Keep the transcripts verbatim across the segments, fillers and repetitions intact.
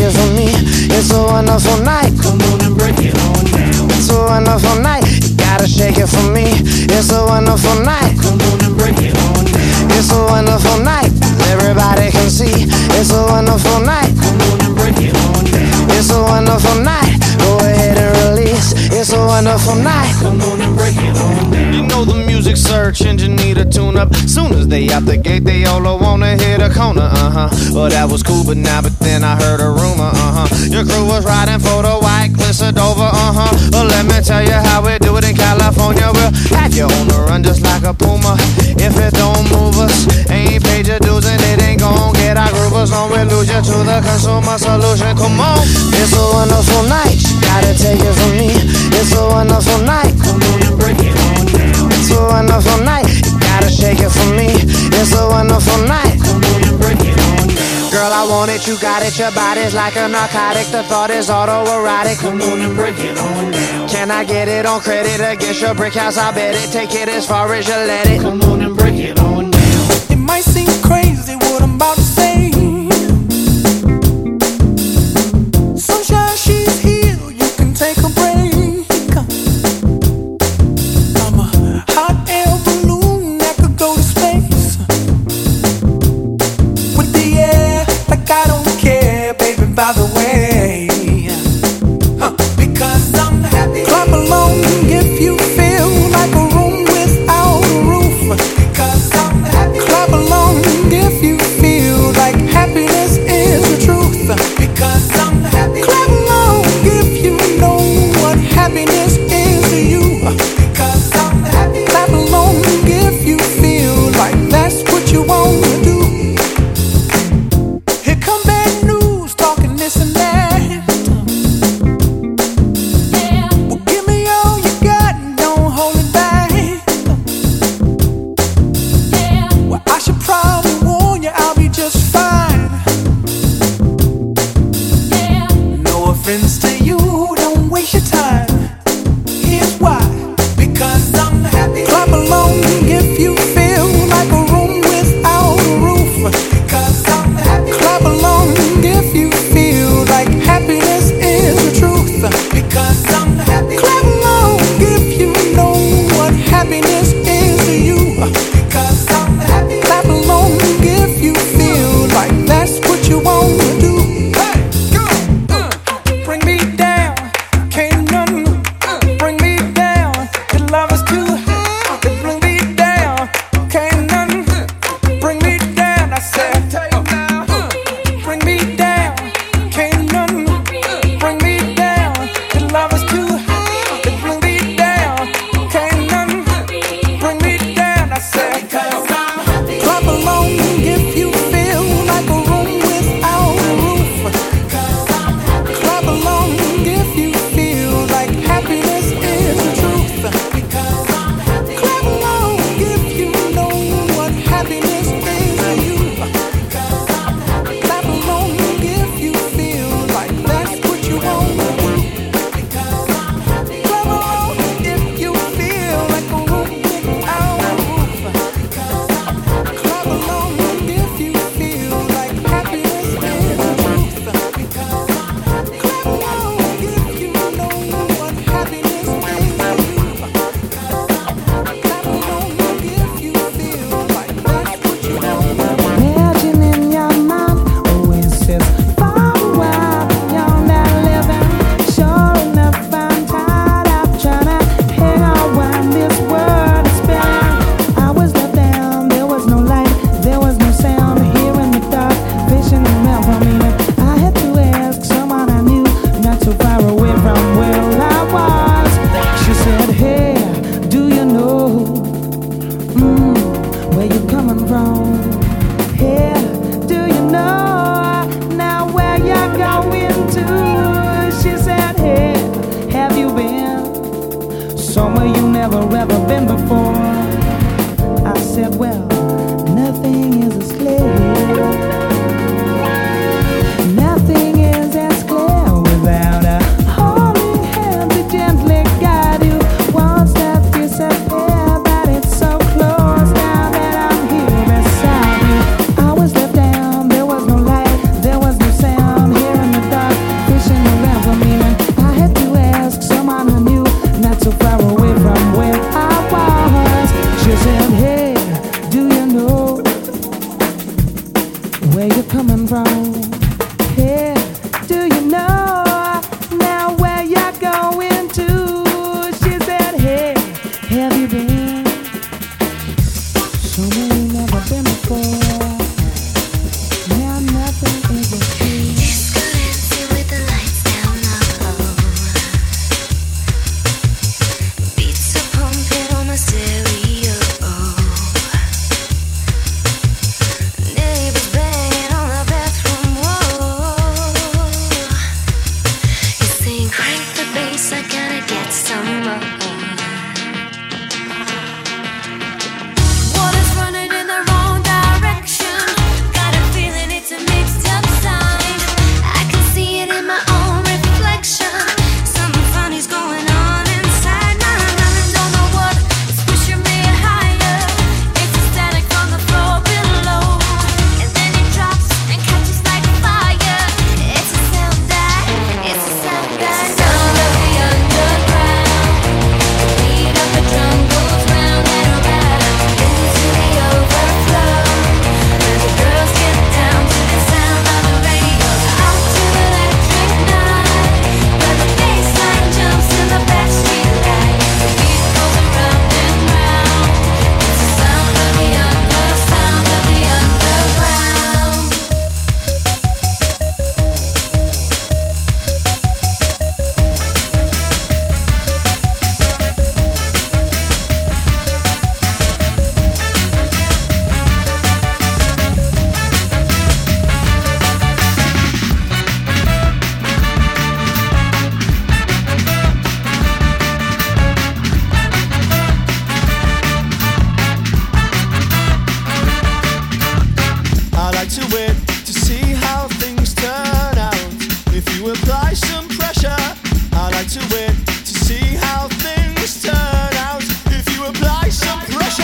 it from me. It's a wonderful night. Come on and break it on down. It's a wonderful night. You gotta shake it for me. It's a wonderful night. Come on and break it on down. It's a wonderful night. Everybody can see. It's a wonderful night. Come on and break it on down. It's a wonderful night. Go ahead and release. It's a wonderful night. Come on and break it on down. You know the music search engine need a tune up. Soon as they out the gate, they all wanna hit a corner, uh-huh. Well, that was cool, but now, but then I heard a rumor, uh-huh. Your crew was riding for the white cliffs of Dover, uh-huh. Well, let me tell you how we do it in California. We'll have you on the run just like a puma. If it don't move us, ain't paid your dues and it ain't gon' get our groovers on. We lose you to the consumer solution, come on. It's a wonderful night. You gotta take it from me. It's a wonderful night. Come on and break it on down. It's a wonderful night. You gotta shake it for me. It's a wonderful night. Come on and break it on down. Girl, I want it, you got it. Your body's like a narcotic. The thought is autoerotic. Come on and break it on down. Can I get it on credit against your brick house? I bet it. Take it as far as you let it. Come on and break it on down. It might seem crazy what I'm about to say. Sunshine, she's here. You can take a break. I'm a hot air balloon that could go to space with the air, like I don't care, baby. By the way, huh. Because I'm happy. Clap along if you feel like a room without a roof. Because I'm happy. Clap along if you feel like happiness is the truth. Because I'm happy. Clap along if you know what happiness is to you. Because I'm happy. Clap along if you feel like that's what you want to do. Here come bad news, talking this and that. Well, give me all you got and don't hold it back. Well, I should probably warn you, I'll be just fine. No offense to you, don't waste your time. Here's why. Because I'm happy. Clap along if you feel like a room without a roof. Because I'm happy. Clap along if you feel like happiness is the truth. Because I'm happy. Clap along if you know what happiness is to you. Because I'm happy. Clap along if you feel like that's what you want to do. Hey, go, uh, bring me down, can't none bring me down. The love is too high, bring me down, can't none bring me down. I said, uh, bring me down, can't none bring me down. The love is too high, bring me down, can't none bring me down. I said, clap along if you feel like a room without a roof. Clap along if you feel like happiness is the truth. Clap along if you know what happiness is to you. Clap along if you feel like that's what you want to do. Clap along if you feel like a room without a roof. Clap along if you feel like happiness is the truth. Clap along if you know what happiness is to you. Clap along if you feel like that's what you want to do. Imagine in your mind, oasis far away beyond that living. Sure enough, I'm tired of trying to hang on when this world is spinning. I was left down, there was no light, there was no sound. Here in the dark, fishing the melt for me. I had to ask someone I knew, not so far away from where I was. She said, hey, do you know mm, where you're coming from? Hey, do you know now where you're going to? She said, hey, have you been somewhere you never ever been before? I said, well, nothing is as clear. Nothing is as clear without a holding hand to gently guide you. One step disappear, but it's so close now that I'm here beside you. I was left down, there was no light, there was no sound. Here in the dark, apply some pressure, I like to wait to see how things turn out. If you apply some pressure.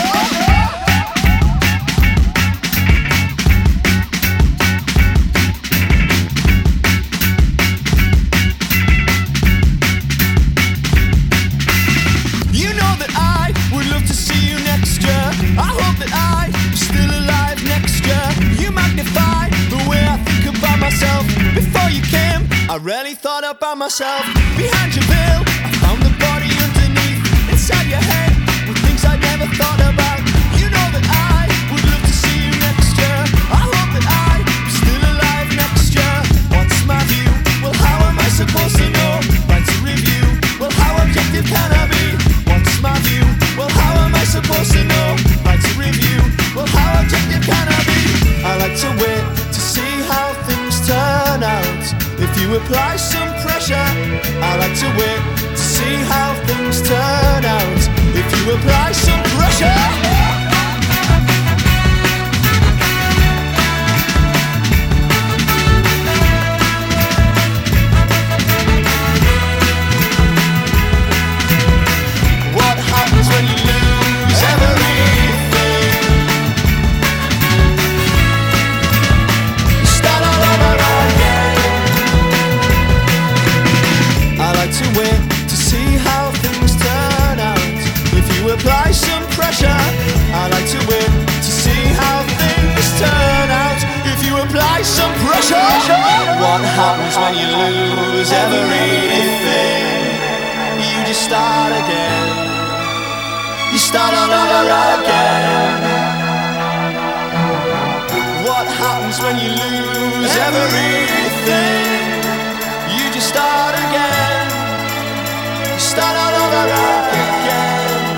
I hope that I am still alive next year. You magnify the way I think about myself. Before you came, I rarely thought about myself. Behind your veil, I found the body underneath. Inside your head were things I never thought about. You know that I would love to see you next year. I hope that I am still alive next year. What's my view? Well, how am I supposed to know? Like to review. Well, how objective can I be? What's my view? Well, how am I supposed to know? Like to review. Well, how objective can I be? I like to wait to see how things turn out. If you apply some pressure, I like to wait to see how things turn out. If you apply some pressure. When you lose everything, you start all over again. I like to wait to see how things turn out. If you apply some pressure, I like to wait to see how things turn out. If you apply some pressure. What happens when you lose everything? You just start again. You start all over again. What happens when you lose everything? You just start again. You start all over again.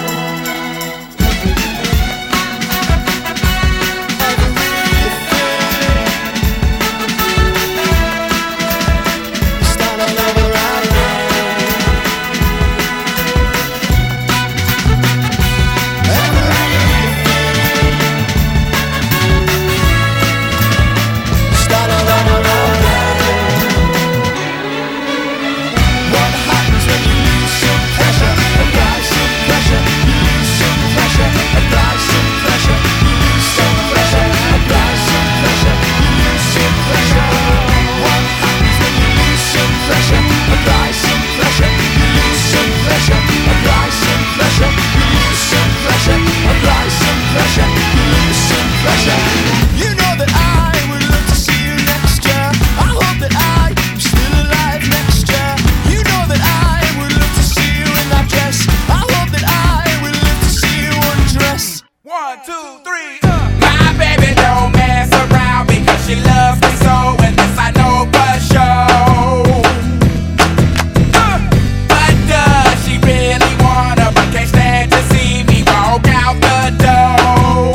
You know that I would love to see you next year. I hope that I am still alive next year. You know that I would love to see you in that dress. I hope that I would love to see you undress. One, two, three, uh. My baby don't mess around because she loves me so, and this I know for sure. uh. But does she really wanna, but can't stand to see me walk out the door?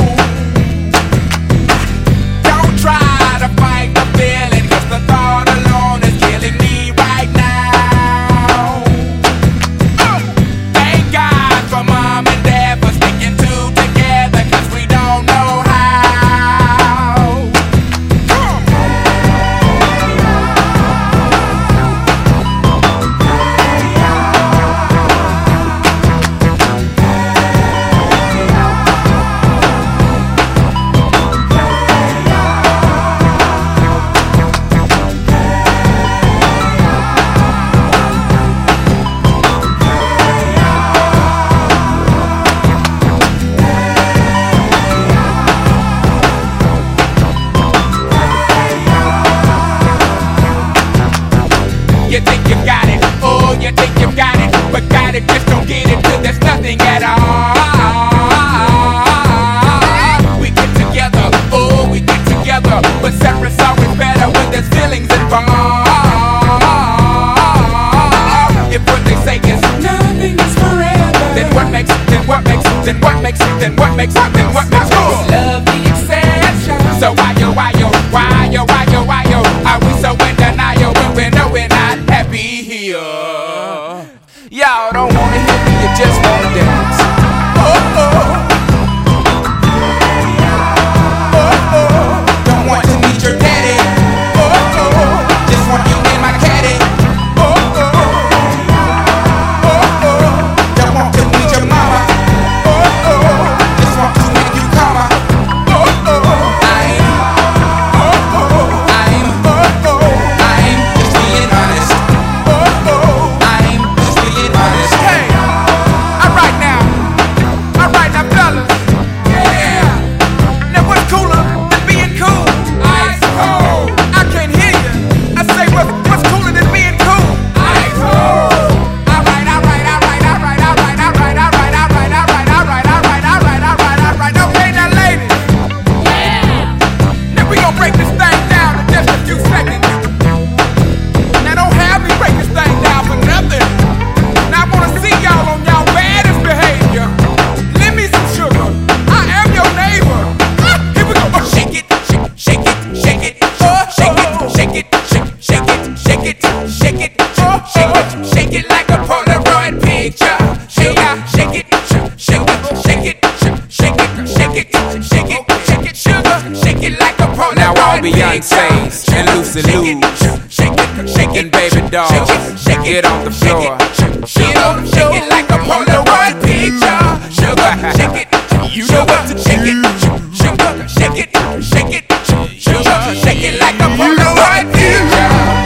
Try to fight the feeling, cause the thought alone is killing me right now. uh, Thank God for mom and dad for sticking two together, cause we don't know how. You think you got it, oh, you think you got it, but got it, just don't get it, cause there's nothing at all. We get together, oh, we get together, but separate's always better when there's feelings involved. If what they say is nothing is forever, then what makes, then what makes, then what makes, then what makes, then what makes good? Love the exception. So why yo, why yo, why yo, why yo, why yo, are we so in denial when we know we're not happy here? Y'all don't wanna hear me, you just wanna dance. Oh oh, oh oh, don't want to meet your daddy. Oh oh, just want you in my caddy. shake it, shake it like a Polaroid picture. Shake it, shake it, shake it, shake it, shake it, shake it, shake it, shake it, sugar, shake it like a Polaroid picture. Now all Beyonce's and Lucy Lou's and Baby Doll, get on the floor. Get on, shake it like a Polaroid picture. Sugar, shake it, you know what to shake it. Sugar, shake it, shake it, sugar, shake it like a Polaroid picture.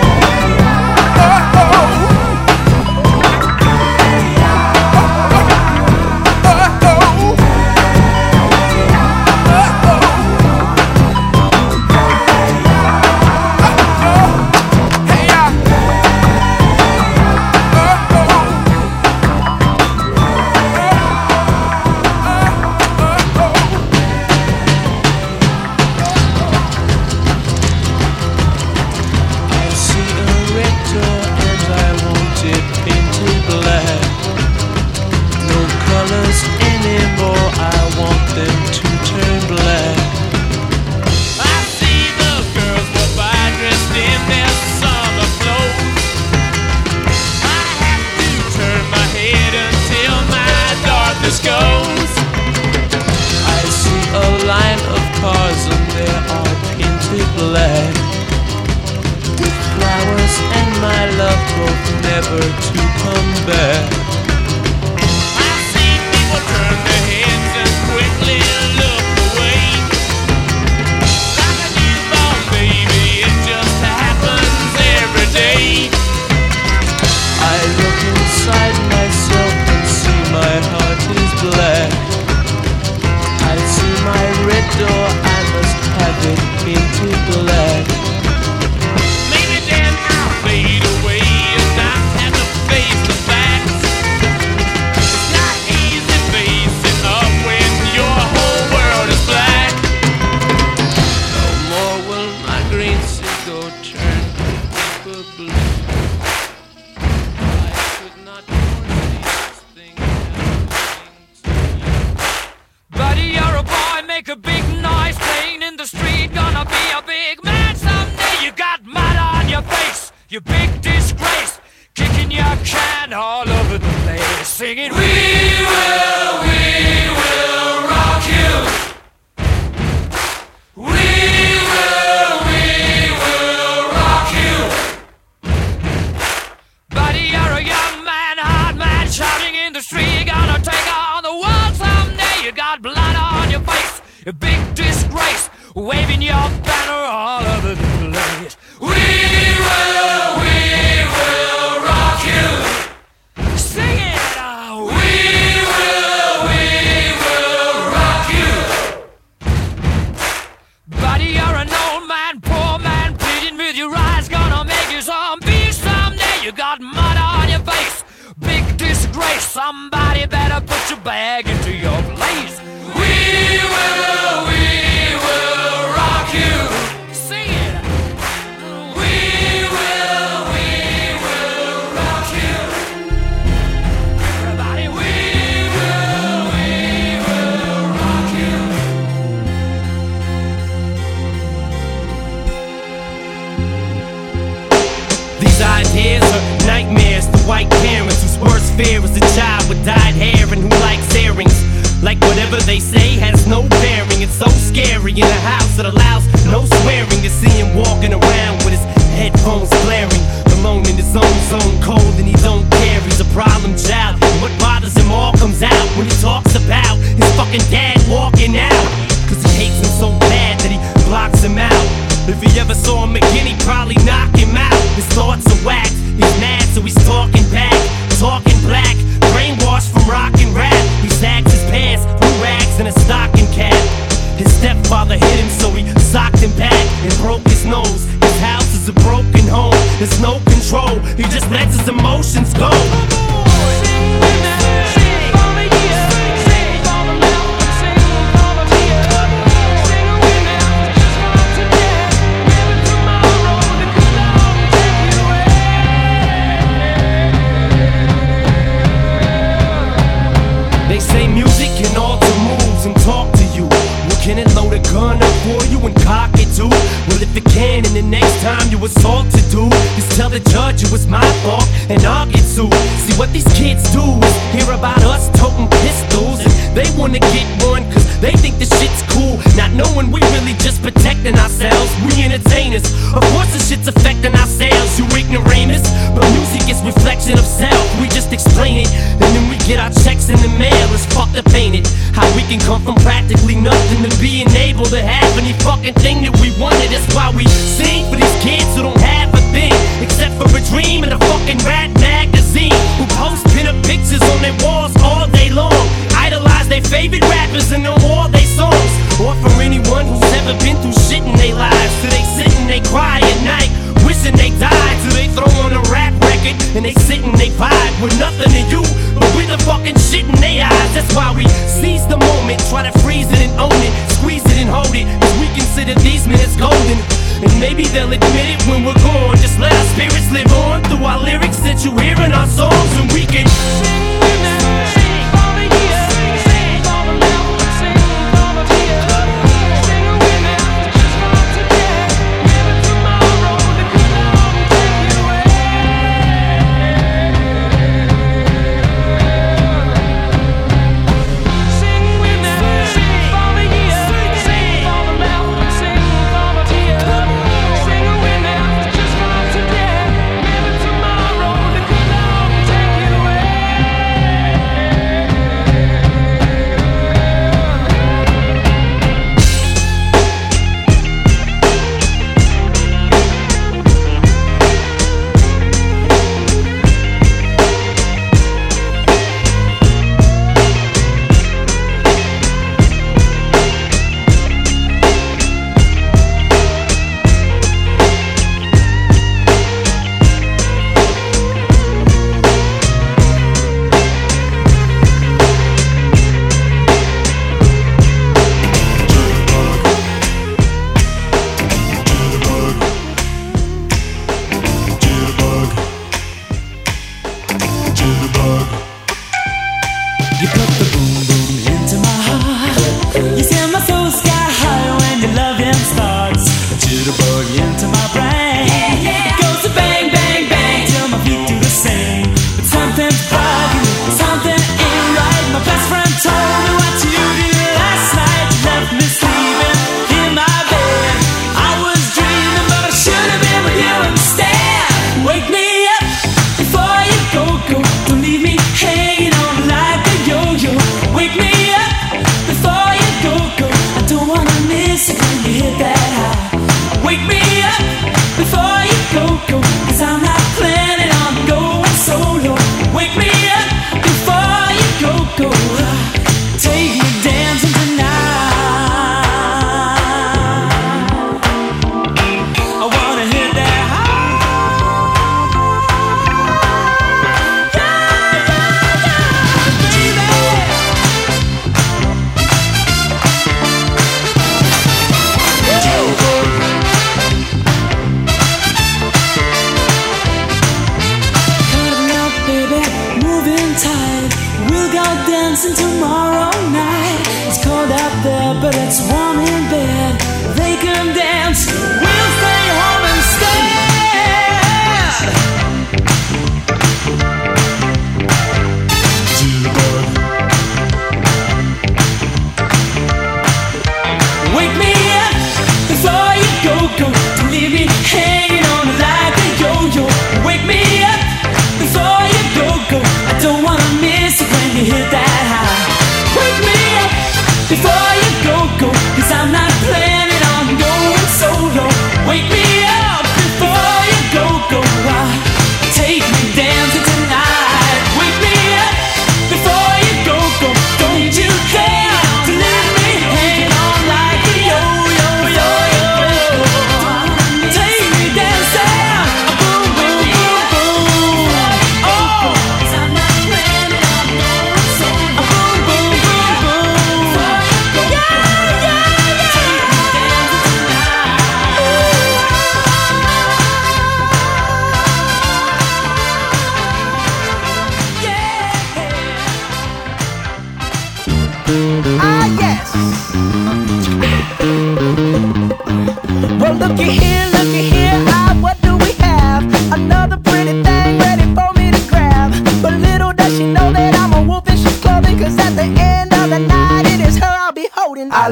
Well, if it can, and the next time you assault to do, just tell the judge you was it's my fault and I'll get sued. See what these kids do is hear about us toting pistols, and they wanna get one cause they think this shit's cool, not knowing we really just protecting ourselves. We entertainers, of course this shit's affecting our sales, you ignoramus. But music is reflection of self, we just explain it, and then we get our checks in the mail. It's fucked up, ain't it? How we can come from practically nothing to being able to have any fucking thing that we wanted. That's why we sing for these kids who don't have a thing except for a dream and a fucking rat magazine, who post pin-up pictures on their walls all day long, idolize their favorite rappers and know all their songs. Or for anyone who's ever been through shit in their lives, so they sit and they cry at night wishing they died, so they throw on a rap record and they sit and they vibe with nothing to you but with the fucking shit in their eyes. That's why we seize the moment, try to freeze it and own it, squeeze it and hold it, cause we consider these minutes golden. And maybe they'll admit it when we're gone. Just let our spirits live on through our lyrics that you hear in our songs, and we can sing with that. Yeah!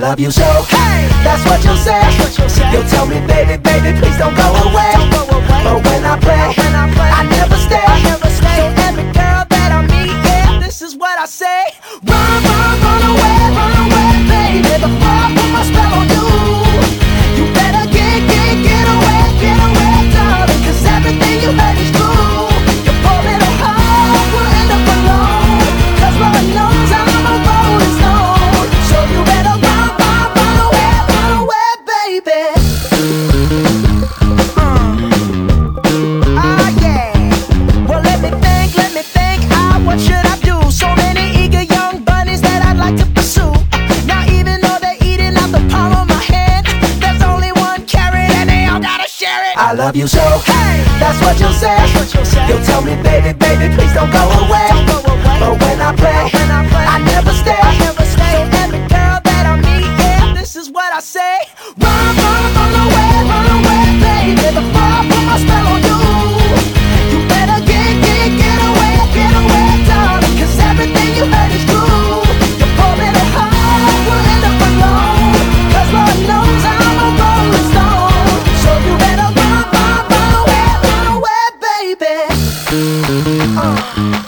love you so. Hey, that's what you'll say. You'll tell me, baby, baby, please don't go away. But when I play, I never stay. So every girl that I meet, yeah, this is what I say. Run, run, run away, run away, baby, before I put my spell on you. You better get, get, get away, get away, darling, 'cause everything you heard is true. Your poor little heart will end up alone, 'cause Lord knows I'm a rolling stone. So you better run, run, run away, run away, baby. Ah, yeah. Well, let me think, let me think. Ah, what should I do? So many eager young bunnies that I'd like to pursue. Now, even though they're eating out the palm of my hand, there's only one carrot and they all gotta share it. I love you so. Hey, that's what you'll say. You'll tell me, baby, baby, please don't go away. But when I play, I never stay. So every girl that I meet, yeah, this is what I say. Run, run, run away, run away, baby, before I put my spell on you. You better get, get, get away, get away, darling, 'cause everything you heard is true. Your poor little heart will end up alone, 'cause Lord knows I'm a rolling stone. So you better run, run, run away, run away, baby. Uh.